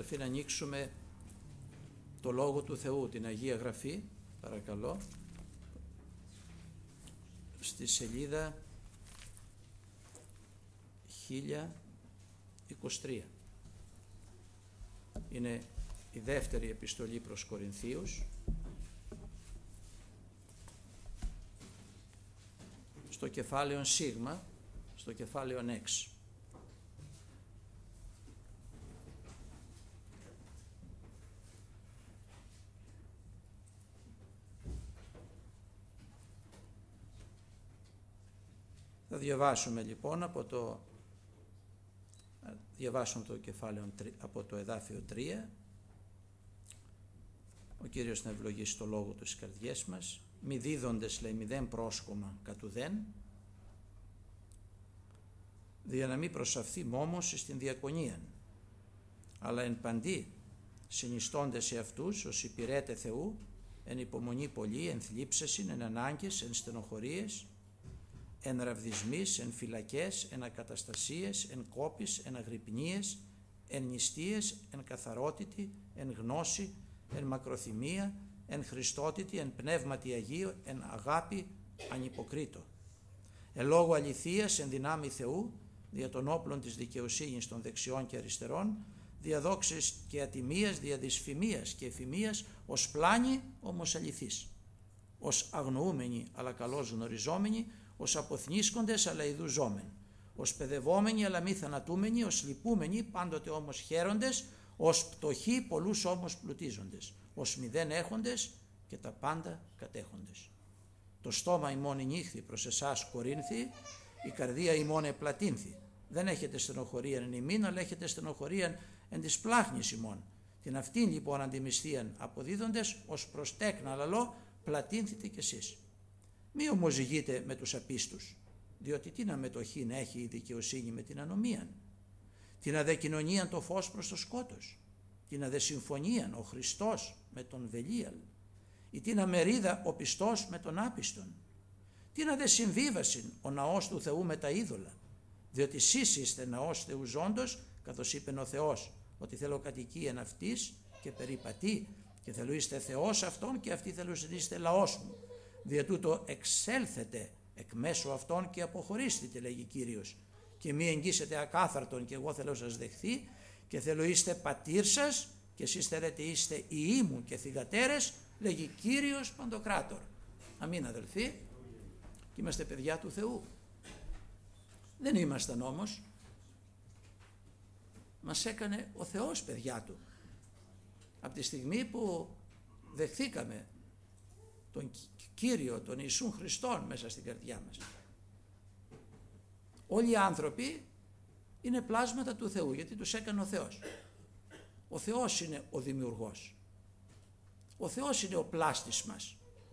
αδελφοί, να ανοίξουμε το Λόγο του Θεού, την Αγία Γραφή, παρακαλώ, στη σελίδα 1023. Είναι η δεύτερη επιστολή προς Κορινθίους, στο κεφάλαιο Σίγμα, στο κεφάλαιο 6. Θα διαβάσουμε λοιπόν διαβάσουμε το κεφάλαιο από το εδάφιο 3. Ο Κύριος να ευλογήσει το λόγο του στις καρδιές μας. Μη δίδοντες, λέει, μηδέν πρόσκομα κατ' ουδέν, δια να μην προσαυθεί μόμος στην διακονία, αλλά εν παντή συνιστώντες σε αυτούς ως υπηρέτε Θεού, εν υπομονή πολλή, εν θλίψεσιν, εν ανάγκες, εν στενοχωρίες, εν ραβδισμείς, εν φυλακές, εν ακαταστασίες, εν κόπης, εν αγρυπνίες, εν νηστείες, εν καθαρότητη, εν γνώση, εν μακροθυμία, εν χριστότητη, εν πνεύματι Αγίου, εν αγάπη ανυποκρίτω. Εν λόγω αληθείας, εν δυνάμει Θεού, δια των όπλων της δικαιοσύνης των δεξιών και αριστερών, δια δόξης και ατιμίας, δια δυσφημίας και εφημίας, ως πλάνη όμως αληθής, ως αγνοούμενοι αλλά καλώς γνωριζόμενοι, ως αποθνίσκοντες αλλά ειδουζόμενοι, ως παιδευόμενοι αλλά μη θανατούμενοι, ως λυπούμενοι πάντοτε όμως χαίροντες, ως πτωχοί πολλούς όμως πλουτίζοντες, ως μηδέν έχοντες και τα πάντα κατέχοντες. Το στόμα ημών ενήχθη προς εσάς Κορίνθιοι, η καρδία ημών επλατύνθη. Δεν έχετε στενοχωρία εν ημίν, αλλά έχετε στενοχωρία εν της πλάχνης ημών. Την αυτήν λοιπόν αντιμισθίαν αποδίδοντες, ως προς τέκνα λαλό, πλατύνθητε κι εσείς. Μη όμως ζυγείτε με τους απίστους, διότι τι να μετοχή να έχει η δικαιοσύνη με την ανομίαν, την αδεκοινωνίαν το φως προς το σκότος, την αδεσυμφωνίαν ο Χριστός με τον Βελίαλ, ή την αμερίδα ο πιστός με τον άπιστον, την αδεσυμβίβασιν ο ναός του Θεού με τα είδωλα, διότι εσείς είστε ναός Θεού ζώντος, καθώς είπεν ο Θεός, ότι θέλω κατοικεί εν αυτής και περιπατεί, και θέλω είστε Θεός αυτόν και αυτοί θέλω είστε λαός μου. Δια τούτο εξέλθετε εκ μέσω αυτών και αποχωρήστε, λέγει Κύριος, και μη εγγύσετε ακάθαρτον, και εγώ θέλω σας δεχθεί, και θέλω είστε πατήρ σας, και εσείς θέλετε είστε ιοί μου και θυγατέρες, λέγει Κύριος Παντοκράτορ. Αμήν αδελφοί, και είμαστε παιδιά του Θεού. Δεν ήμασταν όμως, μας έκανε ο Θεός παιδιά του. Από τη στιγμή που δεχθήκαμε τον Κύριο, τον Ιησούν Χριστόν μέσα στην καρδιά μας. Όλοι οι άνθρωποι είναι πλάσματα του Θεού, γιατί τους έκανε ο Θεός. Ο Θεός είναι ο δημιουργός. Ο Θεός είναι ο πλάστης μας.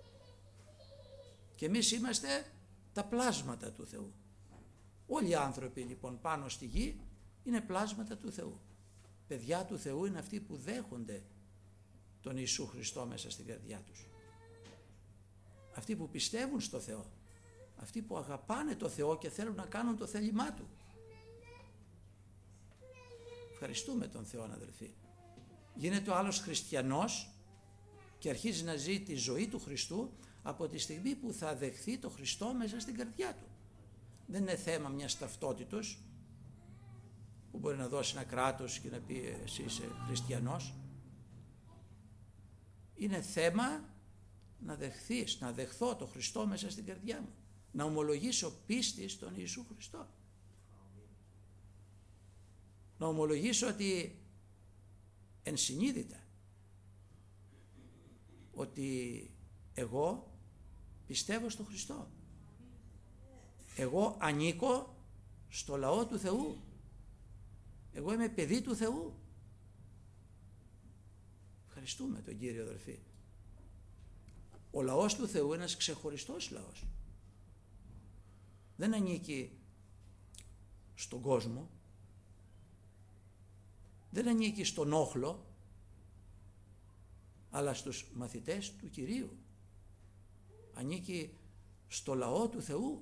Και εμείς είμαστε τα πλάσματα του Θεού. Όλοι οι άνθρωποι λοιπόν πάνω στη γη είναι πλάσματα του Θεού. Παιδιά του Θεού είναι αυτοί που δέχονται τον Ιησού Χριστό μέσα στην καρδιά τους. Αυτοί που πιστεύουν στο Θεό. Αυτοί που αγαπάνε το Θεό και θέλουν να κάνουν το θέλημά Του. Ευχαριστούμε τον Θεό, αδελφοί. Γίνεται ο άλλος χριστιανός και αρχίζει να ζει τη ζωή του Χριστού από τη στιγμή που θα δεχθεί το Χριστό μέσα στην καρδιά του. Δεν είναι θέμα μιας ταυτότητος που μπορεί να δώσει ένα κράτος και να πει εσύ είσαι χριστιανός. Είναι θέμα να δεχθείς, να δεχθώ το Χριστό μέσα στην καρδιά μου, να ομολογήσω πίστη στον Ιησού Χριστό, να ομολογήσω ότι ενσυνείδητα ότι εγώ πιστεύω στο Χριστό, εγώ ανήκω στο λαό του Θεού, εγώ είμαι παιδί του Θεού. Ευχαριστούμε τον Κύριο, αδελφοί. Ο λαός του Θεού είναι ένας ξεχωριστός λαός. Δεν ανήκει στον κόσμο, δεν ανήκει στον όχλο, αλλά στους μαθητές του Κυρίου. Ανήκει στο λαό του Θεού.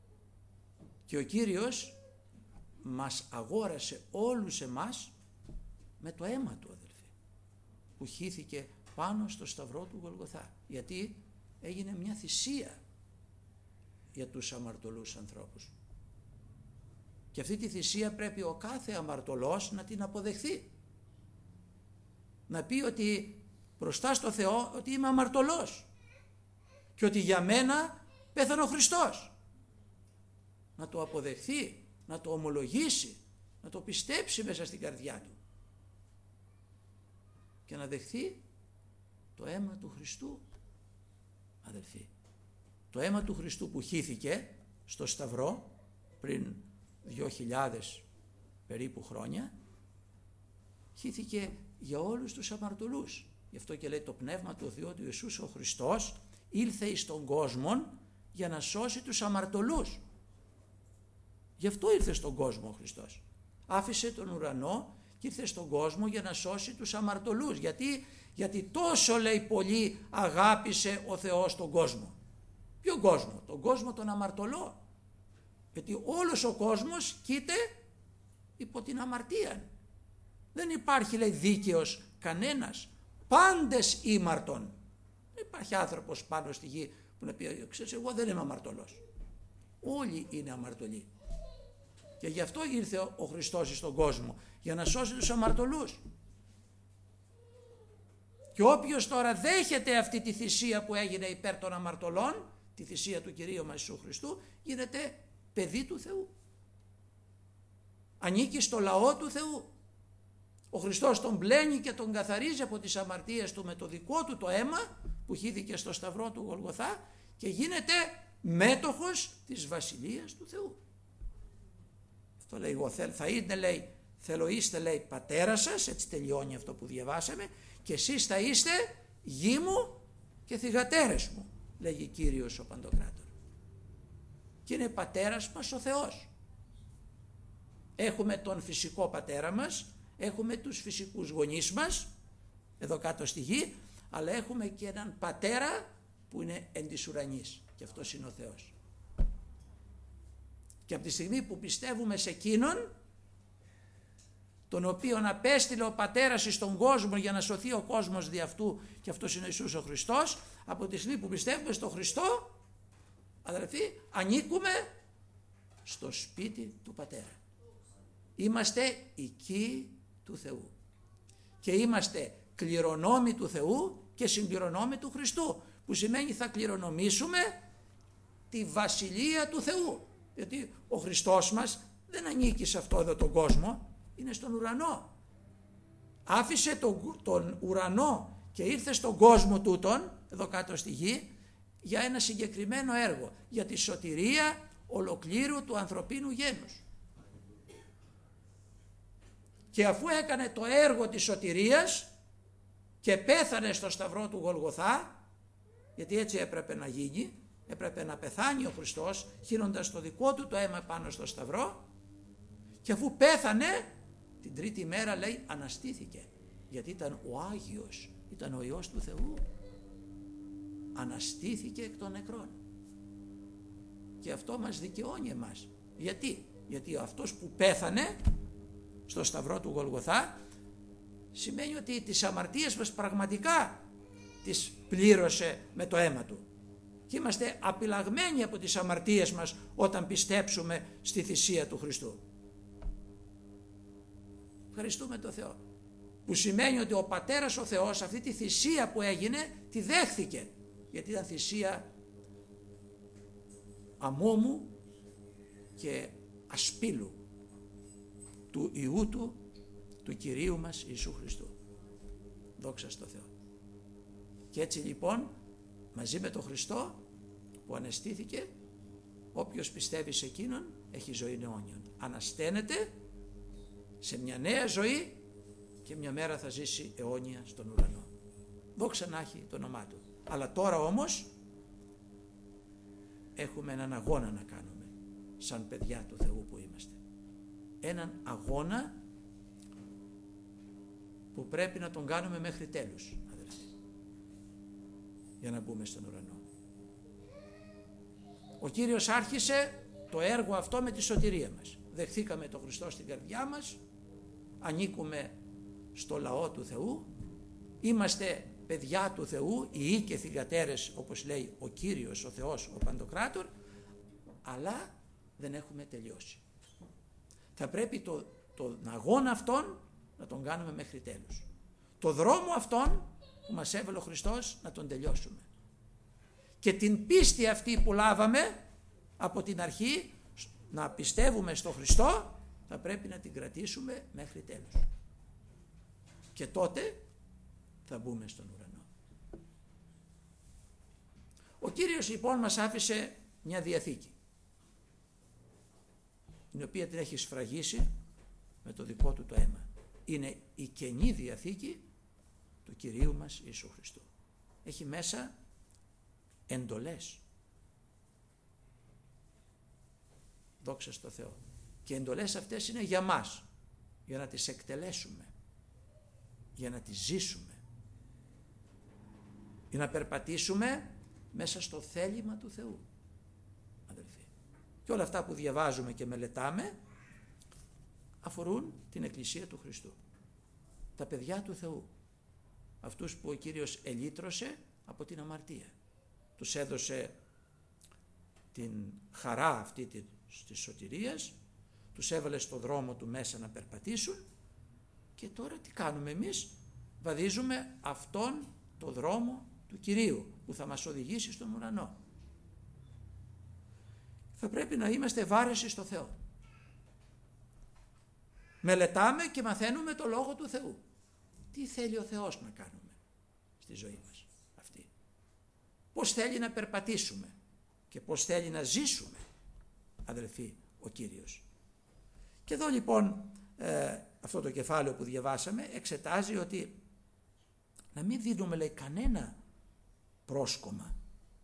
Και ο Κύριος μας αγόρασε όλους εμάς με το αίμα του, αδελφοί, που χύθηκε πάνω στο σταυρό του Γολγοθά, γιατί έγινε μια θυσία για τους αμαρτωλούς ανθρώπους. Και αυτή τη θυσία πρέπει ο κάθε αμαρτωλός να την αποδεχθεί. Να πει ότι μπροστά στο Θεό ότι είμαι αμαρτωλός και ότι για μένα πέθανε ο Χριστός. Να το αποδεχθεί, να το ομολογήσει, να το πιστέψει μέσα στην καρδιά του και να δεχθεί το αίμα του Χριστού, αδελφοί. Το αίμα του Χριστού που χύθηκε στο Σταυρό πριν 2.000 περίπου χρόνια, χύθηκε για όλους τους αμαρτωλούς. Γι' αυτό και λέει το Πνεύμα του Θεού, ότι ο Ιησούς ο Χριστός ήλθε εις τον κόσμο για να σώσει τους αμαρτωλούς. Γι' αυτό ήρθε στον κόσμο ο Χριστός. Άφησε τον ουρανό και ήρθε στον κόσμο για να σώσει τους αμαρτωλούς. Γιατί τόσο, λέει, πολύ αγάπησε ο Θεός τον κόσμο. Ποιο κόσμο? Τον κόσμο των αμαρτωλών. Γιατί όλος ο κόσμος κοίται υπό την αμαρτία. Δεν υπάρχει, λέει, δίκαιος κανένας. Πάντες ήμαρτον. Δεν υπάρχει άνθρωπος πάνω στη γη που να πει, ξέρεις, εγώ δεν είμαι αμαρτωλός. Όλοι είναι αμαρτωλοί. Και γι' αυτό ήρθε ο Χριστός στον κόσμο, για να σώσει τους αμαρτωλούς. Και όποιος τώρα δέχεται αυτή τη θυσία που έγινε υπέρ των αμαρτωλών, τη θυσία του Κυρίου μας Ιησού Χριστού, γίνεται παιδί του Θεού. Ανήκει στο λαό του Θεού. Ο Χριστός τον πλένει και τον καθαρίζει από τις αμαρτίες του με το δικό του το αίμα που χύθηκε στο σταυρό του Γολγοθά και γίνεται μέτοχος της Βασιλείας του Θεού. Αυτό λέει, εγώ θα είναι, λέει, θέλω είστε, λέει, πατέρα σας, έτσι τελειώνει αυτό που διαβάσαμε, και εσείς θα είστε γη μου και θυγατέρες μου, λέγει Κύριος ο Παντοκράτορ. Και είναι πατέρας μας ο Θεός. Έχουμε τον φυσικό πατέρα μας, έχουμε τους φυσικούς γονείς μας εδώ κάτω στη γη, αλλά έχουμε και έναν πατέρα που είναι εν της ουρανής, και αυτός είναι ο Θεός. Και από τη στιγμή που πιστεύουμε σε εκείνον, τον οποίον απέστειλε ο πατέρας στον κόσμο για να σωθεί ο κόσμος δι' αυτού, και αυτός είναι ο Ιησούς ο Χριστός, από τη στιγμή που πιστεύουμε στον Χριστό, αδελφοί, ανήκουμε στο σπίτι του Πατέρα. Είμαστε οικοί του Θεού και είμαστε κληρονόμοι του Θεού και συμπληρονόμοι του Χριστού, που σημαίνει θα κληρονομήσουμε τη Βασιλεία του Θεού, γιατί ο Χριστός μας δεν ανήκει σε αυτό εδώ τον κόσμο, είναι στον ουρανό. Άφησε τον ουρανό και ήρθε στον κόσμο τούτον εδώ κάτω στη γη για ένα συγκεκριμένο έργο, για τη σωτηρία ολοκλήρου του ανθρωπίνου γένους. Και αφού έκανε το έργο της σωτηρίας και πέθανε στο σταυρό του Γολγοθά, γιατί έτσι έπρεπε να γίνει, έπρεπε να πεθάνει ο Χριστός χύνοντας το δικό του το αίμα πάνω στο σταυρό, και αφού πέθανε την τρίτη μέρα, λέει, αναστήθηκε, γιατί ήταν ο Άγιος, ήταν ο Υιός του Θεού, αναστήθηκε εκ των νεκρών. Και αυτό μας δικαιώνει εμάς. Γιατί αυτός που πέθανε στο σταυρό του Γολγοθά σημαίνει ότι τις αμαρτίες μας πραγματικά τις πλήρωσε με το αίμα του. Και είμαστε απειλαγμένοι από τις αμαρτίες μας όταν πιστέψουμε στη θυσία του Χριστού. Ευχαριστούμε τον Θεό. Που σημαίνει ότι ο Πατέρας ο Θεός αυτή τη θυσία που έγινε τη δέχθηκε. Γιατί ήταν θυσία αμόμου και ασπίλου του Υιού του Κυρίου μας Ιησού Χριστού. Δόξα στο Θεό. Και έτσι λοιπόν μαζί με τον Χριστό που αναστήθηκε, όποιος πιστεύει σε εκείνον έχει ζωή αιώνιον. Ανασταίνεται σε μια νέα ζωή και μια μέρα θα ζήσει αιώνια στον ουρανό. Δόξα να έχει το όνομά του. Αλλά τώρα όμως έχουμε έναν αγώνα να κάνουμε σαν παιδιά του Θεού που είμαστε. Έναν αγώνα που πρέπει να τον κάνουμε μέχρι τέλους, αδελφοί, για να μπούμε στον ουρανό. Ο Κύριος άρχισε το έργο αυτό με τη σωτηρία μας. Δεχθήκαμε τον Χριστό στην καρδιά μας, ανήκουμε στο λαό του Θεού, είμαστε παιδιά του Θεού, ιοί και θυγατέρες, όπως λέει ο Κύριος, ο Θεός, ο Παντοκράτορ, αλλά δεν έχουμε τελειώσει. Θα πρέπει τον αγώνα αυτόν να τον κάνουμε μέχρι τέλους. Το δρόμο αυτόν που μας έβαλε ο Χριστός να τον τελειώσουμε. Και την πίστη αυτή που λάβαμε από την αρχή, να πιστεύουμε στο Χριστό, θα πρέπει να την κρατήσουμε μέχρι τέλους. Και τότε θα μπούμε στον ουρανό. Ο Κύριος λοιπόν μας άφησε μια διαθήκη, την οποία την έχει σφραγίσει με το δικό του το αίμα. Είναι η καινή διαθήκη του Κυρίου μας Ιησού Χριστού. Έχει μέσα εντολές. Δόξα στο Θεό. Και οι εντολές αυτές είναι για μας, για να τις εκτελέσουμε, για να τις ζήσουμε, για να περπατήσουμε μέσα στο θέλημα του Θεού, αδελφοί. Και όλα αυτά που διαβάζουμε και μελετάμε αφορούν την Εκκλησία του Χριστού, τα παιδιά του Θεού, αυτούς που ο Κύριος ελύτρωσε από την αμαρτία. Τους έδωσε την χαρά αυτή της σωτηρίας, τους έβαλε στο δρόμο του μέσα να περπατήσουν, και τώρα τι κάνουμε εμείς? Βαδίζουμε αυτόν το δρόμο του Κυρίου που θα μας οδηγήσει στον ουρανό. Θα πρέπει να είμαστε ευάρεσοι στο Θεό. Μελετάμε και μαθαίνουμε το Λόγο του Θεού. Τι θέλει ο Θεός να κάνουμε στη ζωή μας αυτή. Πώς θέλει να περπατήσουμε και πώς θέλει να ζήσουμε, αδελφοί, ο Κύριος. Και εδώ λοιπόν αυτό το κεφάλαιο που διαβάσαμε εξετάζει ότι να μην δίνουμε, λέει, κανένα πρόσκομα,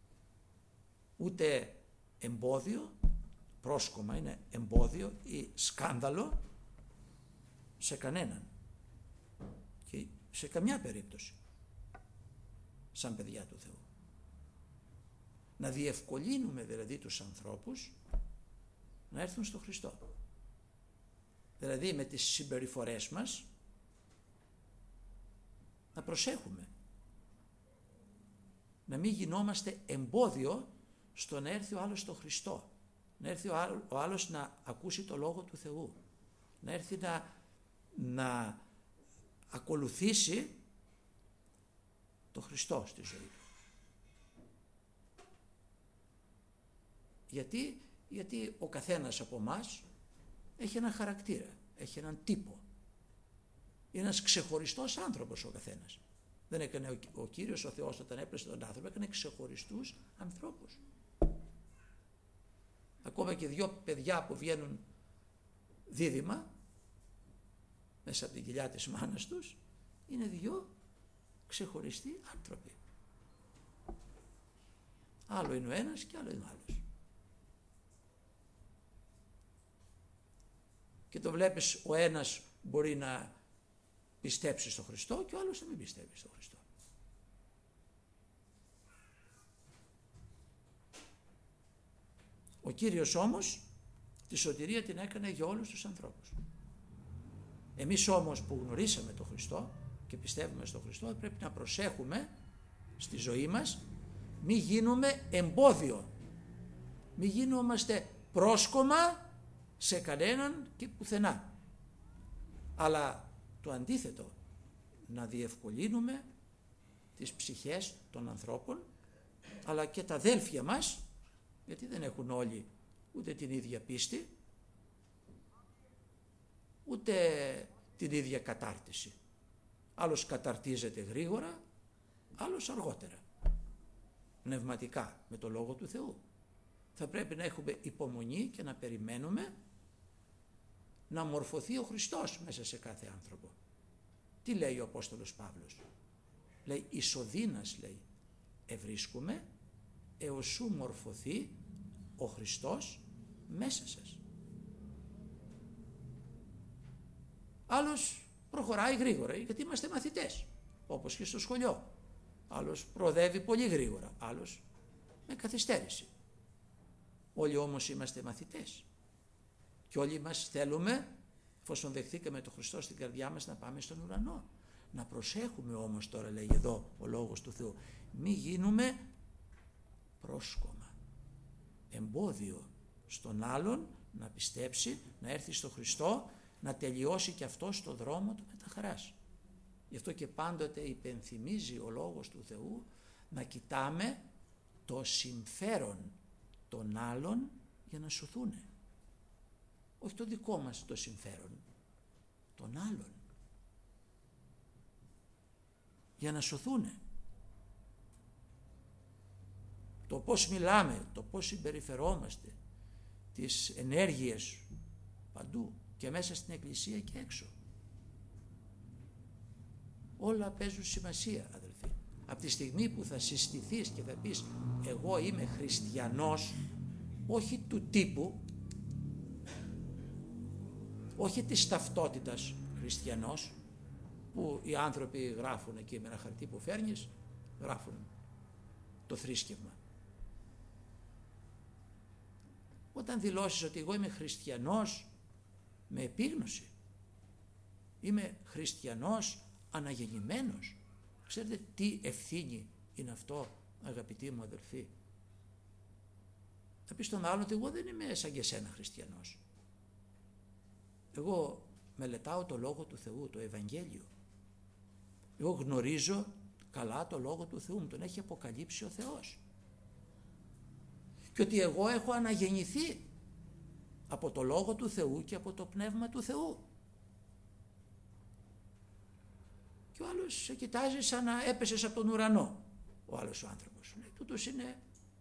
ούτε εμπόδιο, πρόσκομα είναι εμπόδιο ή σκάνδαλο, σε κανέναν και σε καμιά περίπτωση σαν παιδιά του Θεού. Να διευκολύνουμε δηλαδή τους ανθρώπους να έρθουν στο Χριστό. Δηλαδή με τις συμπεριφορές μας να προσέχουμε, να μην γινόμαστε εμπόδιο στο να έρθει ο άλλος στο Χριστό, να έρθει ο άλλος να ακούσει το Λόγο του Θεού, να έρθει να ακολουθήσει το Χριστό στη ζωή του. Γιατί ο καθένας από εμάς έχει ένα χαρακτήρα, έχει έναν τύπο. Είναι ένας ξεχωριστός άνθρωπος ο καθένας. Δεν έκανε ο Κύριος, ο Θεός, όταν έπλασε τον άνθρωπο, έκανε ξεχωριστούς ανθρώπους. Ακόμα και δύο παιδιά που βγαίνουν δίδυμα μέσα από την κοιλιά της μάνας τους, είναι δύο ξεχωριστοί άνθρωποι. Άλλο είναι ο ένας και άλλο είναι ο άλλος. Και το βλέπεις, ο ένας μπορεί να πιστέψει στο Χριστό και ο άλλος να μην πιστεύει στο Χριστό. Ο Κύριος όμως τη σωτηρία την έκανε για όλους τους ανθρώπους. Εμείς όμως που γνωρίσαμε τον Χριστό και πιστεύουμε στον Χριστό, πρέπει να προσέχουμε στη ζωή μας, μη γίνουμε εμπόδιο, μη γίνομαστε πρόσκομα σε κανέναν και πουθενά, αλλά το αντίθετο, να διευκολύνουμε τις ψυχές των ανθρώπων, αλλά και τα αδέλφια μας, γιατί δεν έχουν όλοι ούτε την ίδια πίστη, ούτε την ίδια κατάρτιση. Άλλος καταρτίζεται γρήγορα, άλλος αργότερα, πνευματικά, με το Λόγο του Θεού. Θα πρέπει να έχουμε υπομονή και να περιμένουμε να μορφωθεί ο Χριστός μέσα σε κάθε άνθρωπο. Τι λέει ο Απόστολος Παύλος? Λέει, ισοδύνας, λέει, ευρίσκουμε έως σου μορφωθεί ο Χριστός μέσα σας. Άλλος προχωράει γρήγορα γιατί είμαστε μαθητές, όπως και στο σχολείο. Άλλος προοδεύει πολύ γρήγορα, άλλος με καθυστέρηση. Όλοι όμως είμαστε μαθητές και όλοι μας θέλουμε εφόσον δεχθήκαμε τον Χριστό στην καρδιά μας, να πάμε στον ουρανό. Να προσέχουμε όμως τώρα, λέει εδώ ο Λόγος του Θεού, μη γίνουμε πρόσκομα, εμπόδιο στον άλλον να πιστέψει, να έρθει στο Χριστό, να τελειώσει και αυτό στο δρόμο του με τα χαράς. Γι' αυτό και πάντοτε υπενθυμίζει ο Λόγος του Θεού να κοιτάμε το συμφέρον των άλλων για να σωθούν. Όχι το δικό μας το συμφέρον, των άλλων. Για να σωθούν. Το πώς μιλάμε, το πώς συμπεριφερόμαστε, τις ενέργειες παντού και μέσα στην εκκλησία και έξω. Όλα παίζουν σημασία, αδελφοί. Από τη στιγμή που θα συστηθείς και θα πεις εγώ είμαι χριστιανός, όχι του τύπου, όχι της ταυτότητας χριστιανός, που οι άνθρωποι γράφουν εκεί με ένα χαρτί που φέρνεις, γράφουν το θρήσκευμα. Όταν δηλώσεις ότι εγώ είμαι χριστιανός με επίγνωση, είμαι χριστιανός αναγεννημένος, ξέρετε τι ευθύνη είναι αυτό, αγαπητοί μου αδελφοί. Θα πεις στον άλλον ότι εγώ δεν είμαι σαν και εσένα χριστιανός. Εγώ μελετάω το Λόγο του Θεού, το Ευαγγέλιο. Εγώ γνωρίζω καλά το Λόγο του Θεού, μου τον έχει αποκαλύψει ο Θεός. Και ότι εγώ έχω αναγεννηθεί από το Λόγο του Θεού και από το Πνεύμα του Θεού. Και ο άλλος σε κοιτάζει σαν να έπεσες από τον ουρανό, ο άλλος ο άνθρωπος. Λέει, τούτος είναι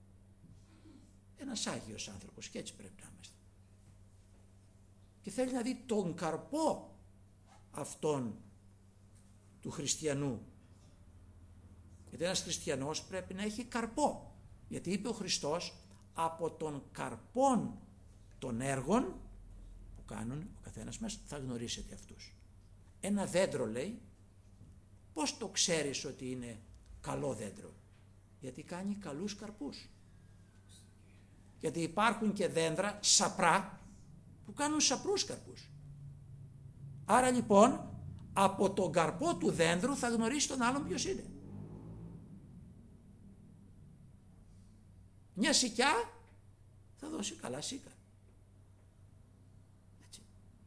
ένας Άγιος άνθρωπος και έτσι πρέπει να είμαστε. Και θέλει να δει τον καρπό αυτόν του χριστιανού. Γιατί ένας χριστιανός πρέπει να έχει καρπό. Γιατί είπε ο Χριστός, από τον καρπόν των έργων που κάνουν ο καθένας μας θα γνωρίσετε αυτούς. Ένα δέντρο, λέει, πώς το ξέρεις ότι είναι καλό δέντρο? Γιατί κάνει καλούς καρπούς. Γιατί υπάρχουν και δέντρα σαπρά που κάνουν σαπρούς καρπούς. Άρα λοιπόν από τον καρπό του δέντρου θα γνωρίσει τον άλλον ποιος είναι. Μια σικιά θα δώσει καλά σίκα. Έτσι.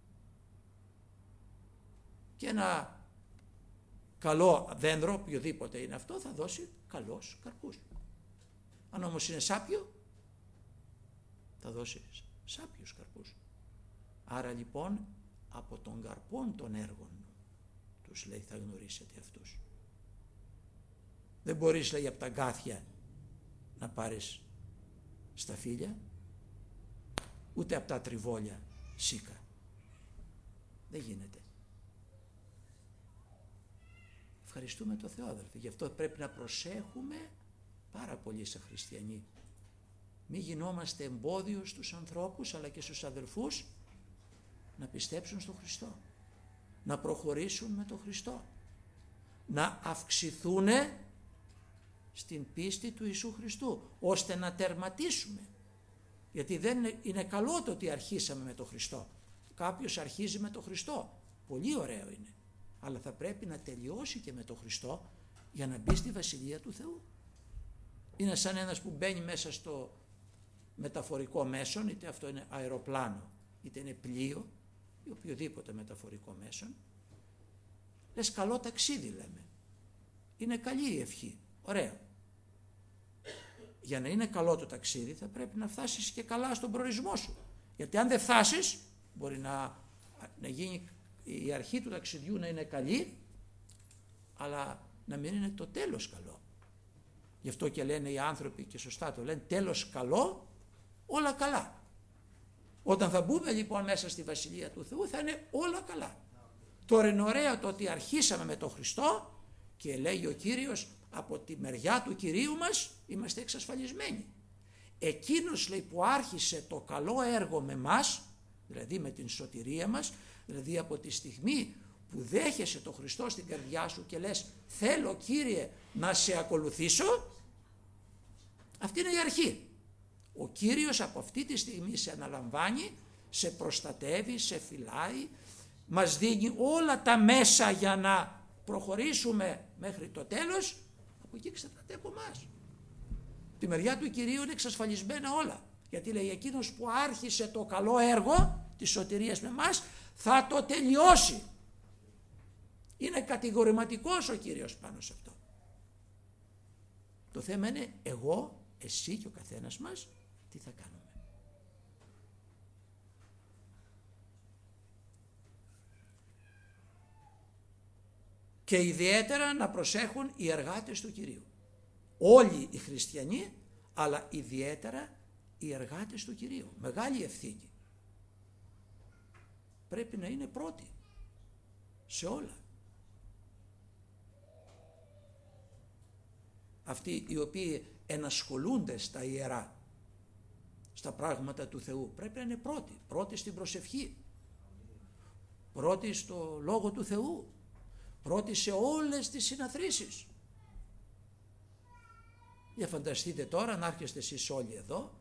Και ένα καλό δέντρο, οποιοδήποτε είναι αυτό, θα δώσει καλούς καρπούς. Αν όμως είναι σάπιο, θα δώσει σάπιους καρπούς. Άρα λοιπόν από τον καρπόν των έργων τους, λέει, θα γνωρίσετε αυτούς. Δεν μπορείς, λέει, από τα γκάθια να πάρεις σταφύλια, ούτε από τα τριβόλια σίκα. Δεν γίνεται. Ευχαριστούμε τον Θεό, αδελφοί. Γι' αυτό πρέπει να προσέχουμε πάρα πολύ σαν χριστιανοί. Μη γινόμαστε εμπόδιο στους ανθρώπους αλλά και στους αδελφούς να πιστέψουν στον Χριστό, να προχωρήσουν με τον Χριστό, να αυξηθούν στην πίστη του Ιησού Χριστού, ώστε να τερματίσουμε. Γιατί δεν είναι καλό το ότι αρχίσαμε με τον Χριστό. Κάποιος αρχίζει με τον Χριστό, πολύ ωραίο είναι, αλλά θα πρέπει να τελειώσει και με τον Χριστό για να μπει στη Βασιλεία του Θεού. Είναι σαν ένας που μπαίνει μέσα στο μεταφορικό μέσον, είτε αυτό είναι αεροπλάνο, είτε είναι πλοίο ή οποιοδήποτε μεταφορικό μέσον. Λες καλό ταξίδι, λέμε. Είναι καλή η ευχή, ωραίο. Για να είναι καλό το ταξίδι θα πρέπει να φτάσεις και καλά στον προορισμό σου. Γιατί αν δεν φτάσεις, μπορεί να γίνει η αρχή του ταξιδιού να είναι καλή, αλλά να μην είναι το τέλος καλό. Γι' αυτό και λένε οι άνθρωποι, και σωστά το λένε, τέλος καλό, όλα καλά. Όταν θα μπούμε λοιπόν μέσα στη Βασιλεία του Θεού θα είναι όλα καλά. Τώρα είναι ωραίο το ότι αρχίσαμε με τον Χριστό και λέγει ο Κύριος, από τη μεριά του Κυρίου μας είμαστε εξασφαλισμένοι. Εκείνος, λέει, που άρχισε το καλό έργο με μας, δηλαδή με την σωτηρία μας, δηλαδή από τη στιγμή που δέχεσαι τον Χριστό στην καρδιά σου και λες θέλω, Κύριε, να σε ακολουθήσω, αυτή είναι η αρχή. Ο Κύριος από αυτή τη στιγμή σε αναλαμβάνει, σε προστατεύει, σε φυλάει, μας δίνει όλα τα μέσα για να προχωρήσουμε μέχρι το τέλος, από εκεί εξαρτάται από εμάς. Τη μεριά του Κυρίου είναι εξασφαλισμένα όλα. Γιατί λέει εκείνος που άρχισε το καλό έργο της σωτηρίας με εμάς θα το τελειώσει. Είναι κατηγορηματικός ο Κύριος πάνω σε αυτό. Το θέμα είναι εγώ, εσύ και ο καθένας μας τι θα κάνουμε. Και ιδιαίτερα να προσέχουν οι εργάτες του Κυρίου. Όλοι οι χριστιανοί, αλλά ιδιαίτερα οι εργάτες του Κυρίου. Μεγάλη ευθύνη. Πρέπει να είναι πρώτοι σε όλα. Αυτοί οι οποίοι ενασχολούνται στα ιερά, στα πράγματα του Θεού, πρέπει να είναι πρώτοι. Πρώτοι στην προσευχή, πρώτοι στο Λόγο του Θεού, πρώτοι σε όλες τις συναθρήσεις. Για φανταστείτε τώρα να έρχεστε εσείς όλοι εδώ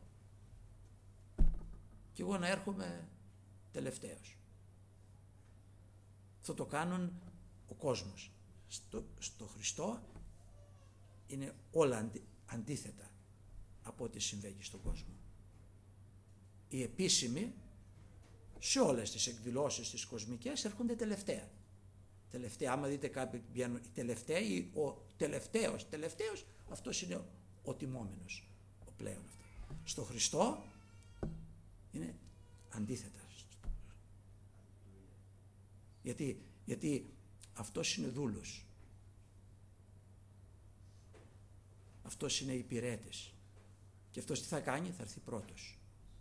και εγώ να έρχομαι τελευταίος. Αυτό το κάνουν ο κόσμος. Στο Χριστό είναι όλα αντίθετα από ό,τι συμβαίνει στον κόσμο. Οι επίσημοι σε όλες τις εκδηλώσεις τις κοσμικές έρχονται τελευταία. Τελευταία, άμα δείτε κάποιοι βγαίνουν οι τελευταίοι ή ο τελευταίος, αυτός είναι ο τιμόμενος, ο πλέον αυτό. Στο Χριστό είναι αντίθετα. Γιατί αυτός είναι δούλος. Αυτός είναι υπηρέτης. Και αυτός τι θα κάνει? Θα έρθει πρώτος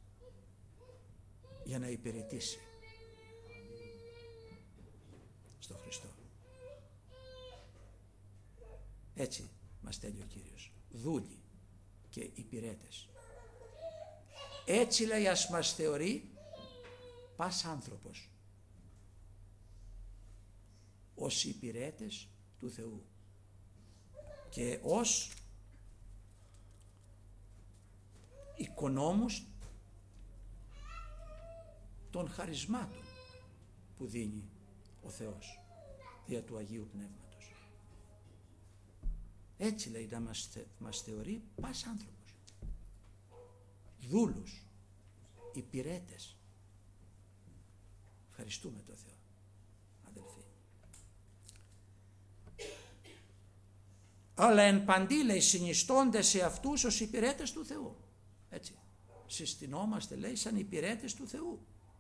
για να υπηρετήσει στο Χριστό. Έτσι μας θέλει ο Κύριος. Δούλοι και υπηρέτες. Έτσι λέει ας μας θεωρεί πας άνθρωπος ως υπηρέτες του Θεού και ως οικονόμους των χαρισμάτων που δίνει ο Θεός δια του Αγίου Πνεύματος. Έτσι λέει να μας θεωρεί πας άνθρωπος. Δούλους, υπηρέτες. Ευχαριστούμε τον Θεό, αδελφοί. Αλλά εν παντή λέει συνιστώνται σε αυτούς ως υπηρέτες του Θεού. Έτσι. Συστηνόμαστε λέει σαν υπηρέτες του Θεού.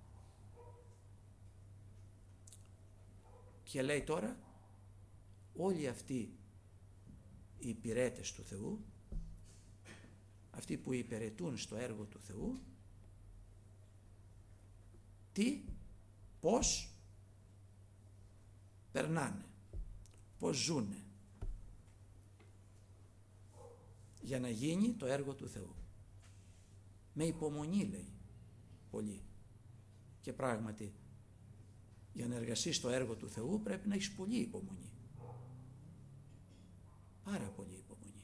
Και λέει τώρα όλοι αυτοί οι υπηρέτες του Θεού, αυτοί που υπηρετούν στο έργο του Θεού, πώς περνάνε, πώς ζουνε για να γίνει το έργο του Θεού. Με υπομονή λέει πολύ. Και πράγματι για να εργαστείς στο έργο του Θεού πρέπει να έχεις πολύ υπομονή. Πάρα πολύ υπομονή.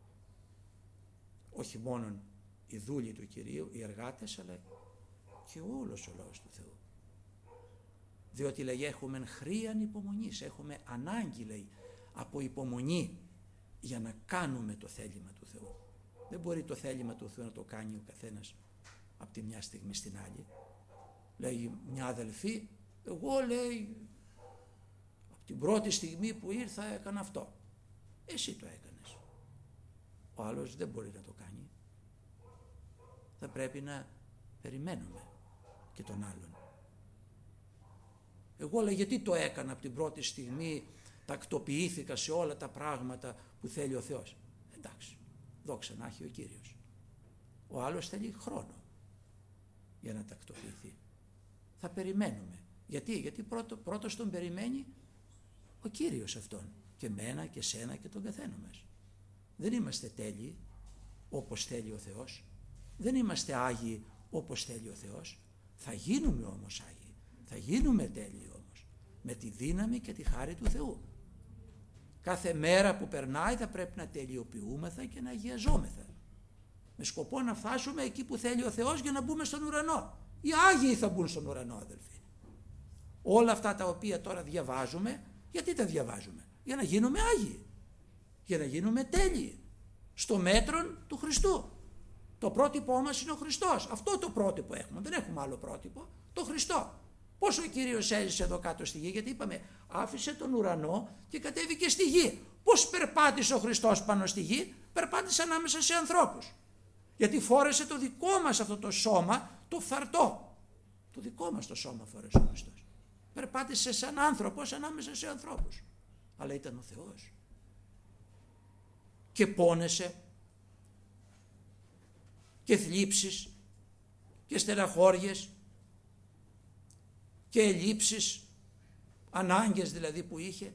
Όχι μόνο οι δούλοι του Κυρίου, οι εργάτες, αλλά και όλος ο λαός του Θεού. Διότι λέει έχουμε χρίαν υπομονής, έχουμε ανάγκη λέει από υπομονή για να κάνουμε το θέλημα του Θεού. Δεν μπορεί το θέλημα του Θεού να το κάνει ο καθένας από τη μια στιγμή στην άλλη. Λέει μια αδελφή, εγώ λέει από την πρώτη στιγμή που ήρθα έκανα αυτό. Εσύ το έκανες. Ο άλλος δεν μπορεί να το κάνει. Θα πρέπει να περιμένουμε και τον άλλον. Εγώ λέει γιατί το έκανα από την πρώτη στιγμή, τακτοποιήθηκα σε όλα τα πράγματα που θέλει ο Θεός. Εντάξει, δόξα να έχει ο Κύριος. Ο άλλος θέλει χρόνο για να τακτοποιηθεί. Θα περιμένουμε. Γιατί πρώτος τον περιμένει ο Κύριος αυτόν. Και μένα και σένα και τον καθένα μας. Δεν είμαστε τέλειοι όπως θέλει ο Θεός. Δεν είμαστε άγιοι όπως θέλει ο Θεός. Θα γίνουμε όμως άγιοι. Θα γίνουμε τέλειοι όμως. Με τη δύναμη και τη χάρη του Θεού. Κάθε μέρα που περνάει θα πρέπει να τελειοποιούμεθα και να αγιαζόμεθα. Με σκοπό να φτάσουμε εκεί που θέλει ο Θεός για να μπούμε στον ουρανό. Οι Άγιοι θα μπουν στον ουρανό, αδελφοί. Όλα αυτά τα οποία τώρα διαβάζουμε, γιατί τα διαβάζουμε? Για να γίνουμε Άγιοι, για να γίνουμε τέλειοι, στο μέτρον του Χριστού. Το πρότυπό μας είναι ο Χριστός. Αυτό το πρότυπο έχουμε, δεν έχουμε άλλο πρότυπο, το Χριστό. Πώς ο Κύριος έζησε εδώ κάτω στη γη? Γιατί είπαμε, άφησε τον ουρανό και κατέβηκε στη γη. Πώς περπάτησε ο Χριστός πάνω στη γη? Περπάτησε ανάμεσα σε ανθρώπους. Γιατί φόρεσε το δικό μας αυτό το σώμα, το φθαρτό. Το δικό μας το σώμα φόρεσε ο Χριστός. Περπάτησε σαν άνθρωπος ανάμεσα σε ανθρώπους. Αλλά ήταν ο Θεός. Και πόνεσε και θλίψεις και στεναχώριες και ελλείψεις, ανάγκες δηλαδή που είχε.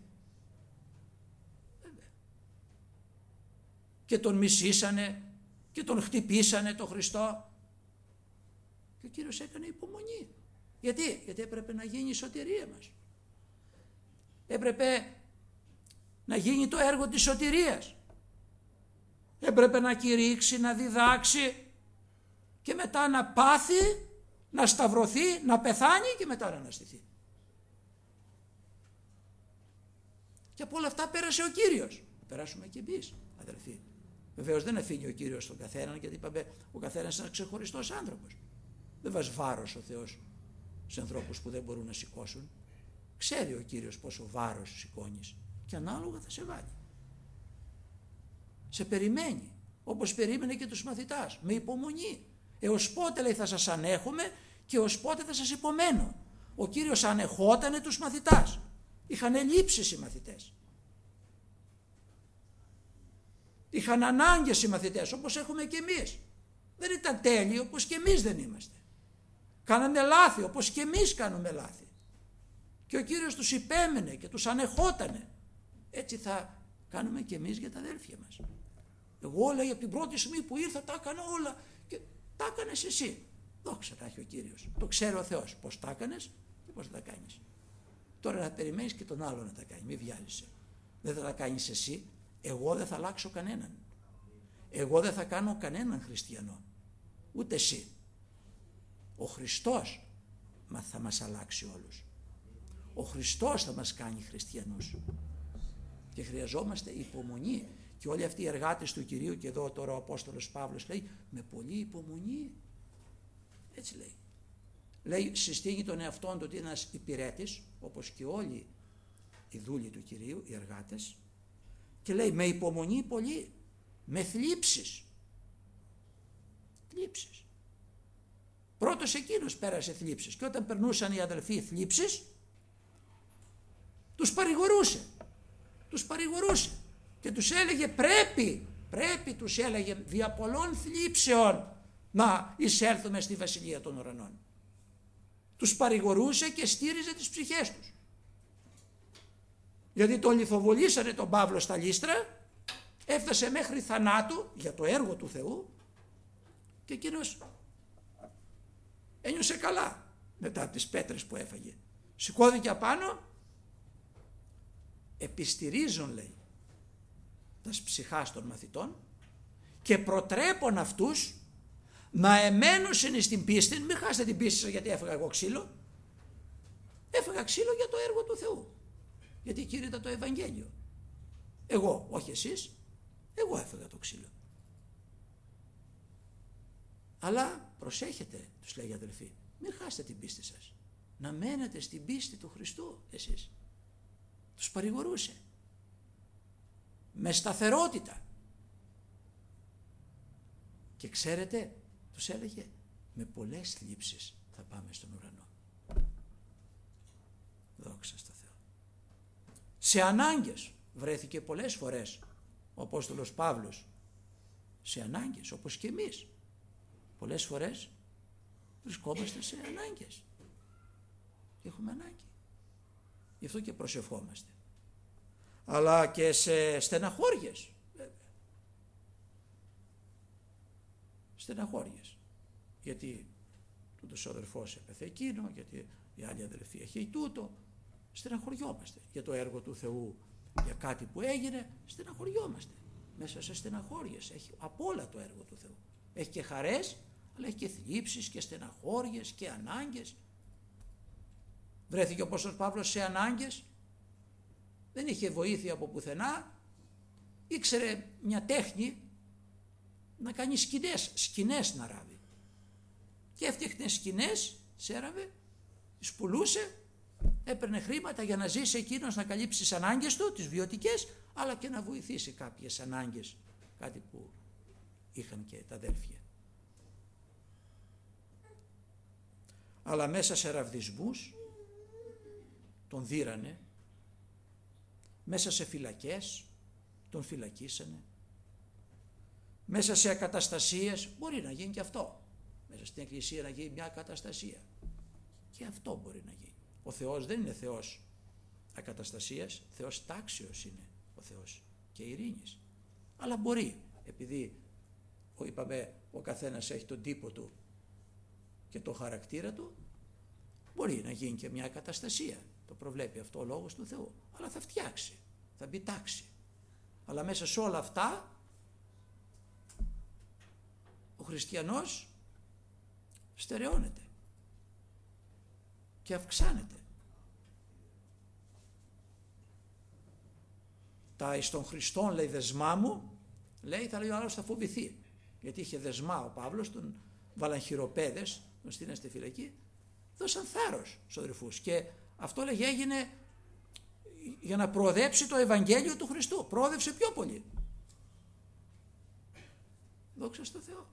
Και τον μισήσανε και τον χτυπήσανε τον Χριστό. Και ο Κύριος έκανε υπομονή. Γιατί έπρεπε να γίνει η σωτηρία μας. Έπρεπε να γίνει το έργο της σωτηρίας. Έπρεπε να κηρύξει, να διδάξει και μετά να πάθει, να σταυρωθεί, να πεθάνει και μετά να αναστηθεί. Και από όλα αυτά πέρασε ο Κύριος. Περάσουμε και εμείς, αδελφοί. Βεβαίως δεν αφήνει ο Κύριος τον καθέναν, γιατί είπαμε ο καθένας είναι ένας ξεχωριστός άνθρωπος. Δεν βάζει βάρος ο Θεός σε ανθρώπους που δεν μπορούν να σηκώσουν. Ξέρει ο Κύριος πόσο βάρος σηκώνεις και ανάλογα θα σε βάλει. Σε περιμένει, όπως περίμενε και τους μαθητάς, με υπομονή. Έως πότε, λέει, θα σας ανέχομαι και ως πότε θα σας υπομένω. Ο Κύριος ανεχότανε τους μαθητάς. Είχαν ελλείψεις οι μαθητές. Είχαν ανάγκες οι μαθητές, όπως έχουμε και εμείς. Δεν ήταν τέλειοι, όπως και εμείς δεν είμαστε. Κάναμε λάθη, όπως και εμείς κάνουμε λάθη. Και ο Κύριος τους υπέμενε και τους ανεχότανε. Έτσι θα κάνουμε και εμείς για τα αδέλφια μας. Εγώ, λέει, από την πρώτη στιγμή που ήρθα τα έκανα όλα και τα έκανες εσύ. Δόξα τά έχει ο Κύριος. Το ξέρει ο Θεός πώς τα έκανες και πώς θα τα κάνεις. Τώρα να περιμένεις και τον άλλο να τα κάνει. Μην βιάζεσαι. Δεν θα τα κάνεις εσύ. Εγώ δεν θα αλλάξω κανέναν. Εγώ δεν θα κάνω κανέναν χριστιανό. Ούτε εσύ. Ο Χριστός θα μας αλλάξει όλους. Ο Χριστός θα μας κάνει χριστιανούς. Και χρειαζόμαστε υπομονή. Και όλοι αυτοί οι εργάτες του Κυρίου, και εδώ τώρα ο Απόστολος Παύλος λέει, με πολλή υπομονή. Έτσι λέει. Λέει, συστήνει τον εαυτόν του ότι είναι ένας υπηρέτης, όπως και όλοι οι δούλοι του Κυρίου, οι εργάτες. Και λέει, με υπομονή πολύ, με θλίψεις. Θλίψεις. Πρώτος εκείνος πέρασε θλίψεις. Και όταν περνούσαν οι αδελφοί θλίψεις, τους παρηγορούσε. Τους παρηγορούσε. Και τους έλεγε πρέπει τους έλεγε δια πολλών θλίψεων να εισέλθουμε στη Βασιλεία των Ουρανών. Τους παρηγορούσε και στήριζε τις ψυχές τους. Γιατί τον λιθοβολήσανε τον Παύλο στα Λύστρα, έφτασε μέχρι θανάτου για το έργο του Θεού και εκείνος ένιωσε καλά μετά από τις πέτρες που έφαγε. Σηκώθηκε απάνω, επιστηρίζουν, λέει, τας ψυχάς των μαθητών και προτρέπουν αυτούς να εμένουσιν στην πίστη. Μην χάσετε την πίστη σας γιατί έφαγα εγώ ξύλο. Έφαγα ξύλο για το έργο του Θεού. Γιατί κήρυτα το Ευαγγέλιο. Εγώ, όχι εσείς, εγώ έφαγα το ξύλο. Αλλά προσέχετε, τους λέει, αδελφοί, μην χάσετε την πίστη σας. Να μένετε στην πίστη του Χριστού εσείς. Τους παρηγορούσε. Με σταθερότητα. Και ξέρετε, τους έλεγε, με πολλές θλίψεις θα πάμε στον ουρανό. Δόξα στο Θεό. Σε ανάγκες βρέθηκε πολλές φορές ο Απόστολος Παύλος. Σε ανάγκες, όπως και εμείς. Πολλές φορές βρισκόμαστε σε ανάγκες. Έχουμε ανάγκη. Γι' αυτό και προσευχόμαστε. Αλλά και σε στεναχώριες. Βέβαια. Στεναχώριες. Γιατί τούτος ο αδερφός έπεθε εκείνο, γιατί η άλλη αδερφή έχει τούτο. Στεναχωριόμαστε για το έργο του Θεού, για κάτι που έγινε, στεναχωριόμαστε. Μέσα σε στεναχώριες έχει από όλα το έργο του Θεού. Έχει και χαρές, αλλά έχει και θλίψεις και στεναχώριες και ανάγκες. Βρέθηκε ο Απόστολος Παύλος σε ανάγκες, δεν είχε βοήθεια από πουθενά, ήξερε μια τέχνη να κάνει σκηνές να ράβει. Και έφτιαχνε σκηνές, σέραβε, τις πουλούσε, έπαιρνε χρήματα για να ζήσει εκείνος, να καλύψει τις ανάγκες του, τις βιωτικές, αλλά και να βοηθήσει κάποιες ανάγκες, κάτι που είχαν και τα αδέλφια. Αλλά μέσα σε ραβδισμούς τον δίρανε, μέσα σε φυλακές τον φυλακίσανε, μέσα σε ακαταστασίες, μπορεί να γίνει και αυτό, μέσα στην εκκλησία να γίνει μια ακαταστασία, και αυτό μπορεί να γίνει. Ο Θεός δεν είναι Θεός ακαταστασίας, Θεός τάξεως είναι ο Θεός και ειρήνης. Αλλά μπορεί, επειδή είπαμε ο καθένας έχει τον τύπο του και το χαρακτήρα του, μπορεί να γίνει και μια ακαταστασία. Το προβλέπει αυτό ο Λόγος του Θεού. Αλλά θα φτιάξει, θα μπει τάξη. Αλλά μέσα σε όλα αυτά ο χριστιανός στερεώνεται και αυξάνεται. Τα εις των Χριστών, λέει, δεσμά μου, λέει, θα λέει ο άλλος θα φοβηθεί. Γιατί είχε δεσμά ο Παύλος, τον βάλαν χειροπέδες, τον στείλαν στη φυλακή, δώσαν θάρρος στους αδελφούς. Και αυτό, λέγει, έγινε για να προοδέψει το Ευαγγέλιο του Χριστού. Προόδευσε πιο πολύ. Δόξα στο Θεό.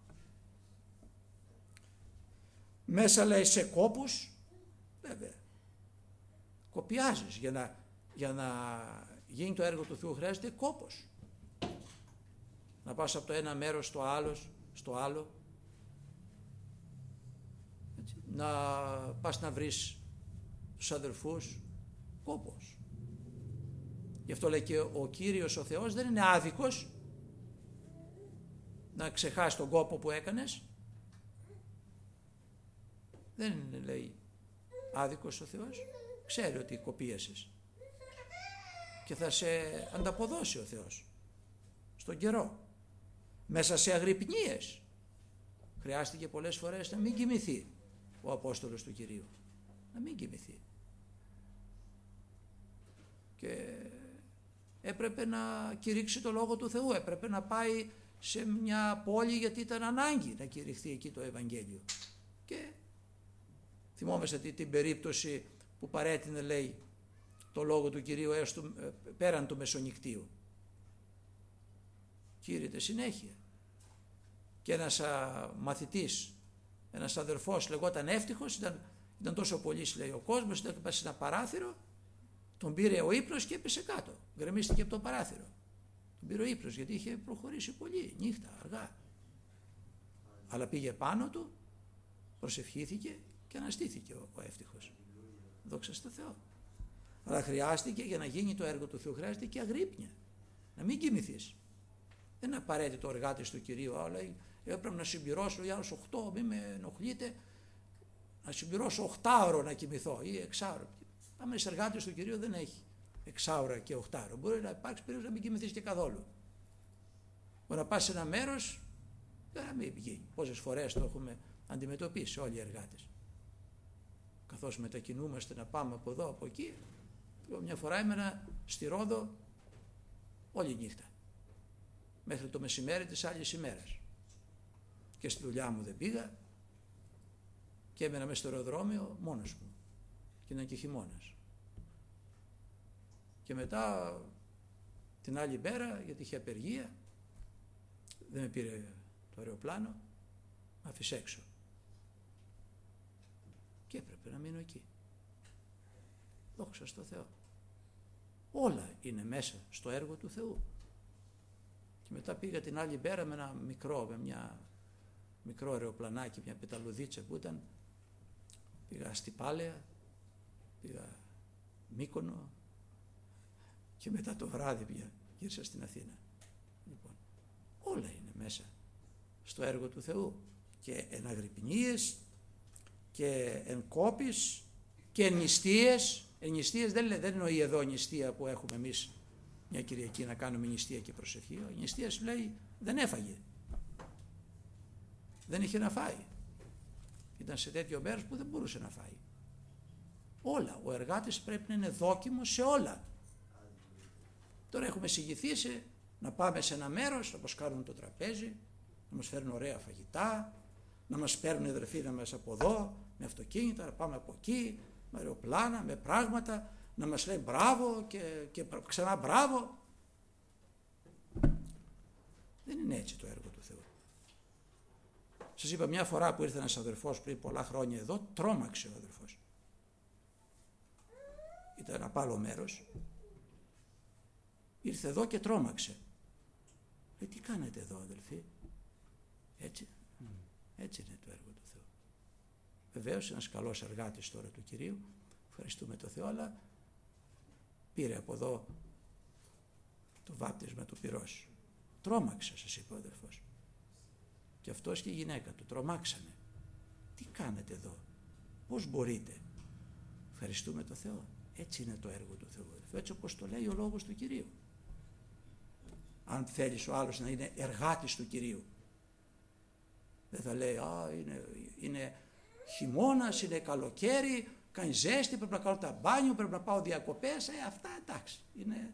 Μέσα, λέει, σε κόπους, βέβαια, κοπιάζεις για να γίνει το έργο του Θεού, χρειάζεται κόπος. Να πας από το ένα μέρος στο άλλο, έτσι, να πας να βρεις τους αδελφούς, κόπος. Γι' αυτό λέει και ο Κύριος ο Θεός δεν είναι άδικος να ξεχάσει τον κόπο που έκανες. Δεν είναι, λέει, άδικος ο Θεός, ξέρει ότι κοπίασες και θα σε ανταποδώσει ο Θεός στον καιρό. Μέσα σε αγρυπνίες χρειάστηκε πολλές φορές να μην κοιμηθεί ο Απόστολος του Κυρίου, να μην κοιμηθεί, και έπρεπε να κηρύξει το Λόγο του Θεού, έπρεπε να πάει σε μια πόλη γιατί ήταν ανάγκη να κηρυχθεί εκεί το Ευαγγέλιο. Και θυμόμαστε την περίπτωση που παρέτεινε, λέει, το Λόγο του Κυρίου έως πέραν του μεσονυκτίου. Κήρυτε συνέχεια. Και ένας μαθητής, ένας αδερφός, λεγόταν Εύτυχος, ήταν τόσο πολύ, λέει, ο κόσμος, ήταν σε ένα παράθυρο, τον πήρε ο ύπνος και έπεσε κάτω, γκρεμίστηκε από το παράθυρο. Τον πήρε ο ύπνος γιατί είχε προχωρήσει πολύ, νύχτα, αργά. Αλλά πήγε πάνω του, προσευχήθηκε και αναστήθηκε ο Εύτυχος. Δόξα στο Θεό. Αλλά χρειάστηκε, για να γίνει το έργο του Θεού, χρειάζεται και αγρύπνια. Να μην κοιμηθείς. Δεν είναι απαραίτητο ο εργάτης του Κυρίου, αλλά έπρεπε να συμπληρώσω για άλλους 8, μην με ενοχλείτε, να συμπληρώσω 8ωρο να κοιμηθώ ή 6ωρο. Άμα είσαι εργάτης του Κυρίου δεν έχει 6ωρα και 8ωρο. Μπορεί να υπάρξει περίοδος να μην κοιμηθείς και καθόλου. Μπορεί να πας σε ένα μέρος και να μην βγει. Πόσες φορές το έχουμε αντιμετωπίσει όλοι οι εργάτες. Καθώς μετακινούμαστε να πάμε από εδώ, από εκεί, μια φορά έμενα στη Ρόδο όλη νύχτα, μέχρι το μεσημέρι της άλλης ημέρας. Και στη δουλειά μου δεν πήγα και έμενα μέσα στο αεροδρόμιο μόνος μου. Και ήταν και χειμώνας. Και μετά την άλλη μέρα, γιατί είχε απεργία, δεν με πήρε το αεροπλάνο, με άφησε έξω. Και έπρεπε να μείνω εκεί. Δόξα στο Θεό. Όλα είναι μέσα στο έργο του Θεού. Και μετά πήγα την άλλη μέρα με ένα μικρό αεροπλανάκι, μια πεταλουδίτσα που ήταν. Πήγα στη Πάλαια, πήγα Μύκονο και μετά το βράδυ πια γύρισα στην Αθήνα. Λοιπόν, όλα είναι μέσα στο έργο του Θεού. Και εν αγρυπνίες και εν κόπης και εν νηστείες. Εν νηστείες δεν εννοεί εδώ νηστεία που έχουμε εμείς μια Κυριακή να κάνουμε νηστεία και προσευχή. Η νηστεία σου λέει δεν έφαγε. Δεν είχε να φάει. Ήταν σε τέτοιο μέρος που δεν μπορούσε να φάει. Όλα. Ο εργάτης πρέπει να είναι δόκιμος σε όλα. Τώρα έχουμε συγγυθεί να πάμε σε ένα μέρος, να μας κάνουν το τραπέζι, να μας φέρουν ωραία φαγητά, να μας παίρνουν οι αδερφοί μας από εδώ, με αυτοκίνητα, να πάμε από εκεί, με αεροπλάνα, με πράγματα, να μας λέει μπράβο και ξανά μπράβο. Δεν είναι έτσι το έργο του Θεού. Σας είπα μια φορά που ήρθε ένας αδερφός πριν πολλά χρόνια εδώ, τρόμαξε ο αδερφός. Ήταν από άλλο μέρος. Ήρθε εδώ και τρόμαξε. Τι κάνετε εδώ αδελφοί? Έτσι είναι το έργο του Θεού. Βεβαίως ένας καλός εργάτης τώρα του Κυρίου, ευχαριστούμε το Θεό, αλλά πήρε από εδώ το βάπτισμα του πυρός. Τρόμαξε, σας είπε ο αδελφός. Και αυτός και η γυναίκα του τρομάξανε. Τι κάνετε εδώ? Πώς μπορείτε? Ευχαριστούμε το Θεό. Έτσι είναι το έργο του Θεού. Έτσι όπως το λέει ο λόγος του Κυρίου. Αν θέλεις ο άλλος να είναι εργάτης του Κυρίου, δεν θα λέει είναι χειμώνας, είναι καλοκαίρι, κάνει ζέστη, πρέπει να κάνω τα μπάνιο, πρέπει να πάω διακοπές. Αυτά εντάξει, είναι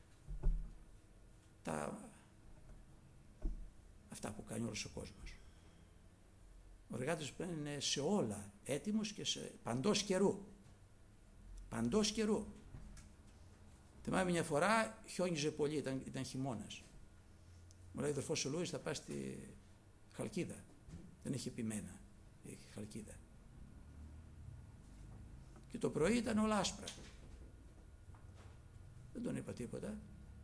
αυτά που κάνει όλος ο κόσμος. Ο εργάτης πρέπει να είναι σε όλα έτοιμος και σε παντός καιρού. Παντός καιρού. Θυμάμαι μια φορά χιόνιζε πολύ, ήταν χειμώνας. Μου λέει ο αδερφός ο Λούις θα πάει στη Χαλκίδα. Δεν έχει επιμένα, έχει Χαλκίδα. Και το πρωί ήταν όλα άσπρα. Δεν τον είπα τίποτα.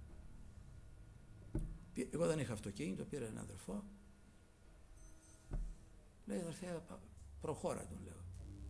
Εγώ δεν είχα αυτοκίνητο, πήρα έναν αδερφό. Λέει αδερφέ, προχώρα τον λέω.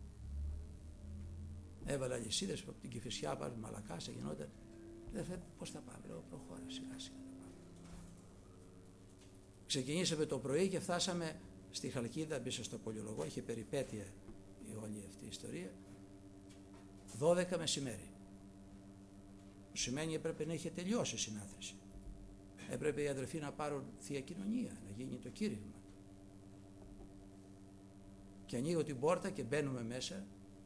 Έβαλα αλυσίδες από την Κηφισιά, από την Μαλακάσα, γινόταν. Αδερφέ, πώς θα πάμε? Λέω προχώρα, σιγά σιγά θα πάμε. Ξεκινήσαμε το πρωί και φτάσαμε στη Χαλκίδα, μπήσα στο πολιολογό, είχε περιπέτεια η όλη αυτή η ιστορία. 12 μεσημέρι. Που σημαίνει έπρεπε να είχε τελειώσει η συνάθρηση. Έπρεπε οι αδερφοί να πάρουν Θεία Κοινωνία, να γίνει το κήρυγμα. Και ανοίγω την πόρτα και μπαίνουμε μέσα.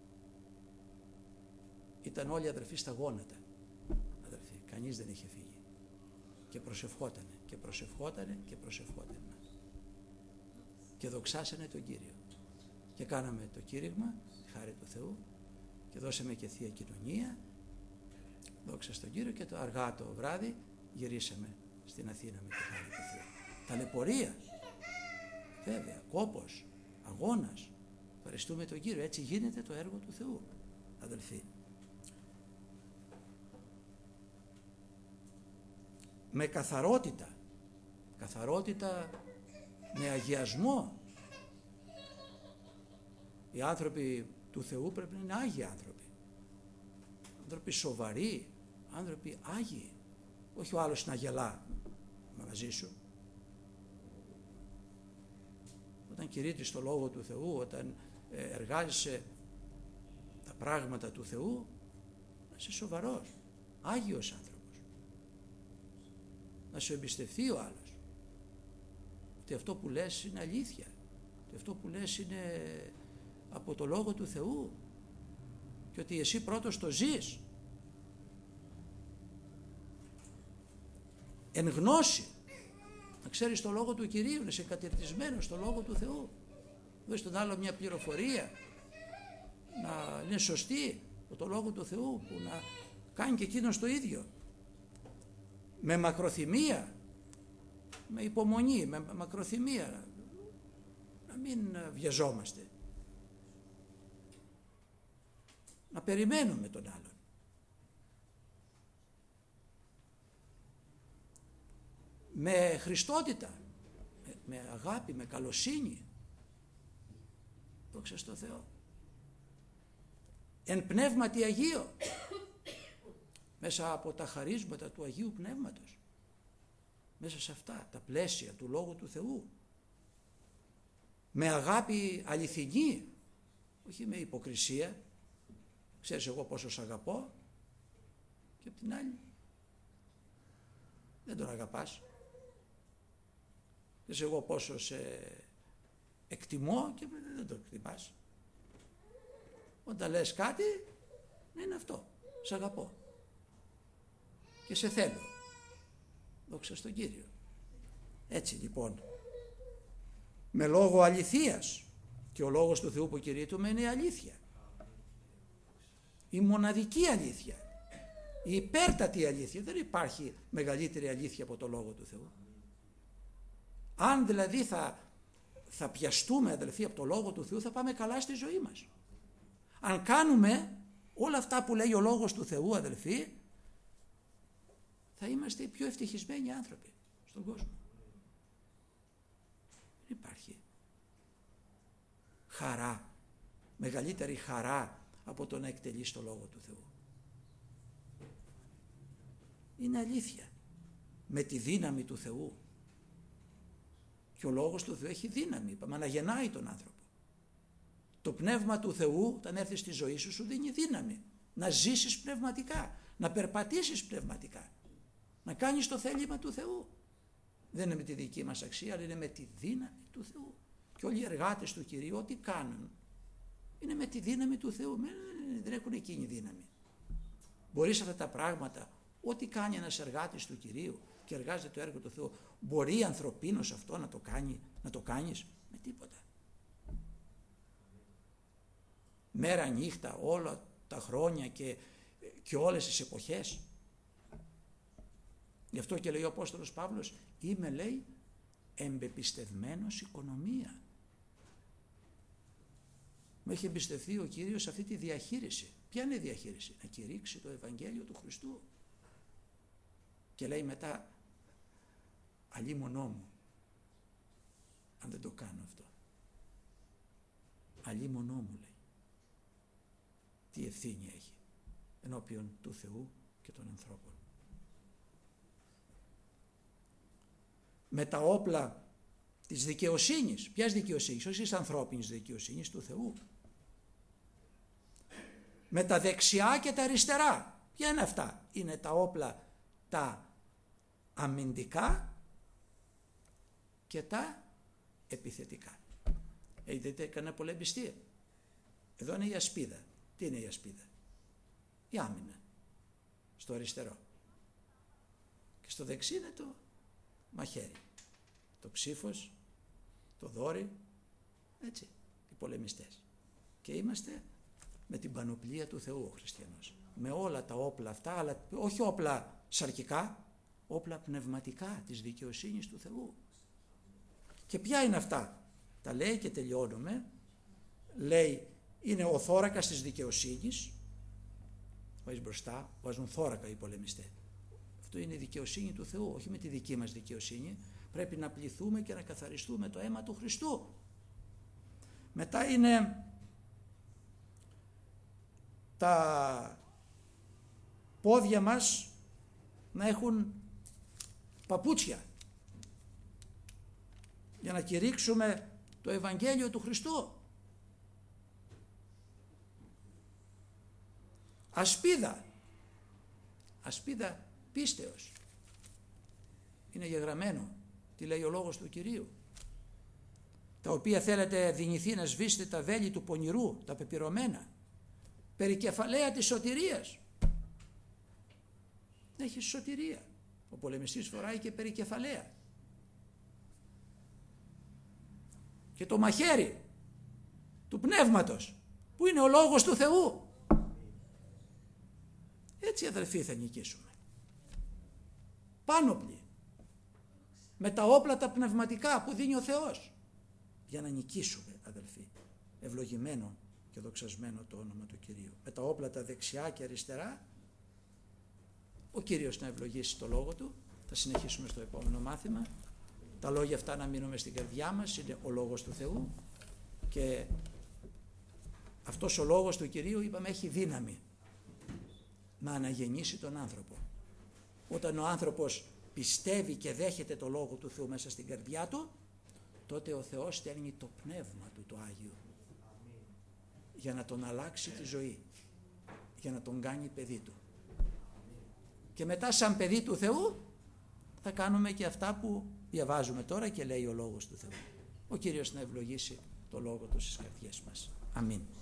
Ήταν όλοι οι αδερφοί στα γόνατα. Αδερφοί, κανείς δεν είχε φύγει. Και προσευχότανε και προσευχότανε και προσευχότανε. Και δοξάσανε τον Κύριο. Και κάναμε το κήρυγμα, χάρη του Θεού, και δώσαμε και Θεία Κοινωνία, δόξα στον Κύριο, και αργά το βράδυ γυρίσαμε στην Αθήνα με τη χάρη του Θεού. Ταλαιπωρία, βέβαια, κόπος, αγώνας. Ευχαριστούμε τον Κύριο. Έτσι γίνεται το έργο του Θεού, αδελφοί. Με καθαρότητα, με αγιασμό. Οι άνθρωποι του Θεού πρέπει να είναι άγιοι άνθρωποι. Άνθρωποι σοβαροί, άνθρωποι άγιοι. Όχι ο άλλος να γελά μαζί σου. Όταν κηρύττεις το Λόγο του Θεού, όταν εργάζεσαι τα πράγματα του Θεού, να είσαι σοβαρός, άγιος άνθρωπος. Να σου εμπιστευτεί ο άλλος. Ότι αυτό που λες είναι αλήθεια. Ότι αυτό που λες είναι από το Λόγο του Θεού. Και ότι εσύ πρώτος το ζεις. Εν γνώση. Να ξέρεις το Λόγο του Κυρίου, να είσαι κατηρτισμένος στο Λόγο του Θεού. Δώσεις τον άλλο μια πληροφορία, να είναι σωστή το Λόγο του Θεού, που να κάνει και εκείνος το ίδιο. Με μακροθυμία, με υπομονή, με μακροθυμία, να μην βιαζόμαστε. Να περιμένουμε τον άλλον. Με χριστότητα, με αγάπη, με καλοσύνη. Δόξα τω Θεώ. Εν πνεύματι Αγίο. Μέσα από τα χαρίσματα του Αγίου Πνεύματος. Μέσα σε αυτά τα πλαίσια του Λόγου του Θεού. Με αγάπη αληθινή. Όχι με υποκρισία. Ξέρεις εγώ πόσο σ' αγαπώ. Και απ' την άλλη δεν τον αγαπάς. Ξέρεις εγώ πόσο σε εκτιμώ και δεν το εκτιμάς. Όταν λες κάτι, να είναι αυτό. Σ' αγαπώ και σε θέλω. Δόξα στον Κύριο. Έτσι λοιπόν, με λόγο αληθείας, και ο λόγος του Θεού που κηρύττουμε είναι η αλήθεια. Η μοναδική αλήθεια. Η υπέρτατη αλήθεια. Δεν υπάρχει μεγαλύτερη αλήθεια από το Λόγο του Θεού. Αν δηλαδή θα πιαστούμε, αδελφοί, από το Λόγο του Θεού, θα πάμε καλά στη ζωή μας. Αν κάνουμε όλα αυτά που λέει ο Λόγος του Θεού, αδελφοί, θα είμαστε οι πιο ευτυχισμένοι άνθρωποι στον κόσμο. Δεν υπάρχει χαρά, μεγαλύτερη χαρά από το να εκτελείς το Λόγο του Θεού. Είναι αλήθεια. Με τη δύναμη του Θεού. Και ο Λόγος του Θεού έχει δύναμη, είπαμε, αναγεννάει τον άνθρωπο. Το Πνεύμα του Θεού, όταν έρθει στη ζωή σου, σου δίνει δύναμη να ζήσεις πνευματικά, να περπατήσεις πνευματικά, να κάνεις το θέλημα του Θεού. Δεν είναι με τη δική μας αξία, αλλά είναι με τη δύναμη του Θεού. Και όλοι οι εργάτες του Κυρίου, ό,τι κάνουν, είναι με τη δύναμη του Θεού. Δεν έχουν εκείνη δύναμη. Μπορείς αυτά τα πράγματα, ό,τι κάνει ένας εργάτης του Κυρίου και εργάζεται το έργο του Θεού, μπορεί ανθρωπίνος αυτό να το κάνεις με τίποτα. Μέρα νύχτα, όλα τα χρόνια και όλες τις εποχές. Γι' αυτό και λέει ο Απόστολος Παύλος, είμαι, λέει, εμπεπιστευμένος οικονομία. Μου έχει εμπιστευτεί ο Κύριος αυτή τη διαχείριση. Ποια είναι η διαχείριση? Να κηρύξει το Ευαγγέλιο του Χριστού. Και λέει μετά, αλίμονό μου αν δεν το κάνω αυτό. Αλίμονό μου, λέει. Τι ευθύνη έχει ενώπιον του Θεού και των ανθρώπων. Με τα όπλα της δικαιοσύνης. Ποιας δικαιοσύνης? Όχι της ανθρώπινης δικαιοσύνης, του Θεού. Με τα δεξιά και τα αριστερά. Ποια είναι αυτά? Είναι τα όπλα τα αμυντικά και τα επιθετικά. Δείτε, κανένα πολεμιστή. Εδώ είναι η ασπίδα. Τι είναι η ασπίδα? Η άμυνα. Στο αριστερό. Και στο δεξί είναι το μαχαίρι. Το ψήφος, το δόρυ, έτσι, οι πολεμιστές. Και είμαστε με την πανοπλία του Θεού ο χριστιανός. Με όλα τα όπλα αυτά, αλλά όχι όπλα σαρκικά, όπλα πνευματικά της δικαιοσύνης του Θεού. Και ποια είναι αυτά? Τα λέει και τελειώνουμε. Λέει, είναι ο θώρακας της δικαιοσύνης. Βάζεις μπροστά, βάζουν θώρακα οι πολεμιστές. Αυτό είναι η δικαιοσύνη του Θεού, όχι με τη δική μας δικαιοσύνη. Πρέπει να πληθούμε και να καθαριστούμε το αίμα του Χριστού. Μετά είναι τα πόδια μας να έχουν παπούτσια για να κηρύξουμε το Ευαγγέλιο του Χριστού. Ασπίδα. Ασπίδα πίστεως. Είναι γεγραμμένο. Τι λέει ο λόγος του Κυρίου? Τα οποία θέλετε δυνηθεί να σβήσετε τα βέλη του πονηρού, τα πεπυρωμένα. Περικεφαλαία της σωτηρίας. Έχει σωτηρία. Ο πολεμιστής φοράει και περικεφαλαία. Και το μαχαίρι του πνεύματος, που είναι ο λόγος του Θεού. Έτσι, αδελφοί, θα νικήσουμε. Πάνωπλοι. Με τα όπλα τα πνευματικά που δίνει ο Θεός. Για να νικήσουμε, αδελφοί. Ευλογημένο και δοξασμένο το όνομα του Κυρίου. Με τα όπλα τα δεξιά και αριστερά. Ο Κύριος να ευλογήσει το λόγο του. Θα συνεχίσουμε στο επόμενο μάθημα. Τα λόγια αυτά να μείνουμε στην καρδιά μας. Είναι ο λόγος του Θεού. Και αυτός ο λόγος του Κυρίου, είπαμε, έχει δύναμη να αναγεννήσει τον άνθρωπο. Όταν ο άνθρωπος πιστεύει και δέχεται το λόγο του Θεού μέσα στην καρδιά του, τότε ο Θεός στέλνει το πνεύμα του, το Άγιο, για να τον αλλάξει τη ζωή, για να τον κάνει παιδί του. Και μετά, σαν παιδί του Θεού, θα κάνουμε και αυτά που διαβάζουμε τώρα και λέει ο λόγος του Θεού. Ο Κύριος να ευλογήσει το λόγο του στις καρδιές μας. Αμήν.